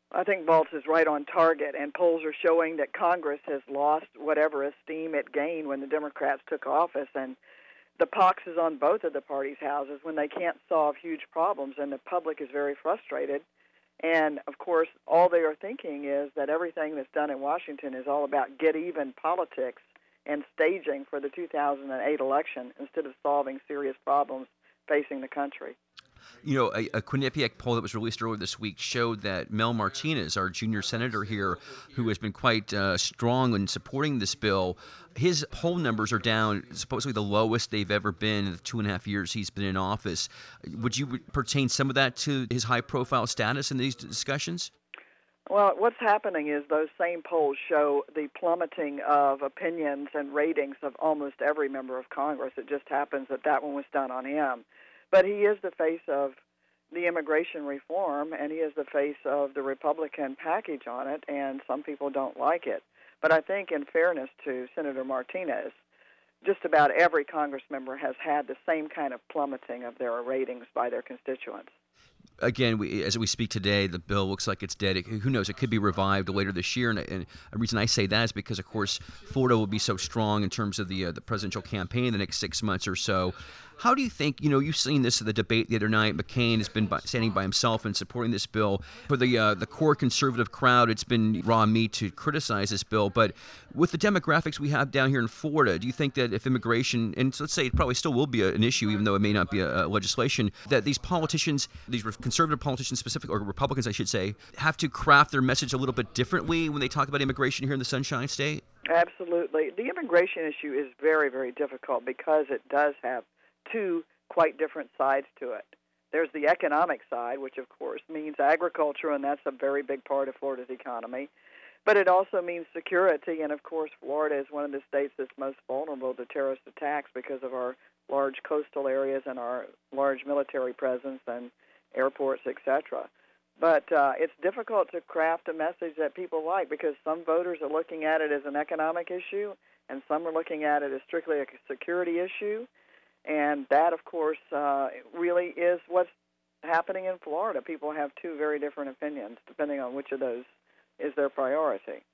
I think Baltz is right on target, and polls are showing that Congress has lost whatever esteem it gained when the Democrats took office, and the pox is on both of the parties' houses when they can't solve huge problems, and the public is very frustrated. And, of course, all they are thinking is that everything that's done in Washington is all about get-even politics and staging for the 2008 election instead of solving serious problems facing the country. You know, a Quinnipiac poll that was released earlier this week showed that Mel Martinez, our junior senator here, who has been quite strong in supporting this bill, his poll numbers are down, supposedly the lowest they've ever been in the 2.5 years he's been in office. Would you pertain some of that to his high-profile status in these discussions? Well, what's happening is those same polls show the plummeting of opinions and ratings of almost every member of Congress. It just happens that that one was done on him. But he is the face of the immigration reform, and he is the face of the Republican package on it, and some people don't like it. But I think, in fairness to Senator Martinez, just about every Congress member has had the same kind of plummeting of their ratings by their constituents. Again, as we speak today, the bill looks like it's dead. Who knows? It could be revived later this year. And a reason I say that is because, of course, Florida will be so strong in terms of the presidential campaign in the next 6 months or so. How do you think, you've seen this at the debate the other night, McCain has been standing by himself and supporting this bill. For the core conservative crowd, it's been raw meat to criticize this bill. But with the demographics we have down here in Florida, do you think that if immigration, and let's say it probably still will be an issue, even though it may not be a legislation, that these politicians, these conservative politicians specifically, or Republicans I should say, have to craft their message a little bit differently when they talk about immigration here in the Sunshine State? Absolutely. The immigration issue is very, very difficult because it does have two quite different sides to it. There's the economic side, which of course means agriculture, and that's a very big part of Florida's economy. But it also means security, and of course Florida is one of the states that's most vulnerable to terrorist attacks because of our large coastal areas and our large military presence and airports, etc. But it's difficult to craft a message that people like because some voters are looking at it as an economic issue, and some are looking at it as strictly a security issue. And that, of course, really is what's happening in Florida. People have two very different opinions, depending on which of those is their priority.